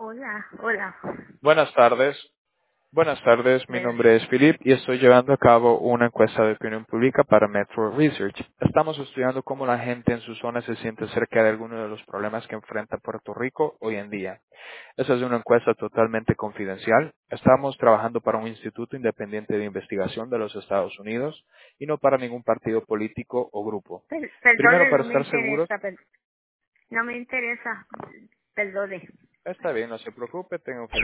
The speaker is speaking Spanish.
Hola, hola. Buenas tardes. Buenas tardes, mi Bueno, nombre es Philip y estoy llevando a cabo una encuesta de opinión pública para Metro Research. Estamos estudiando cómo la gente en su zona se siente acerca de algunos de los problemas que enfrenta Puerto Rico hoy en día. Esa es una encuesta totalmente confidencial. Estamos trabajando para un instituto independiente de investigación de los Estados Unidos y no para ningún partido político o grupo. Primero, perdone, para no me estar seguros, interesa, no me interesa, perdone. está bien, no se preocupe, tengo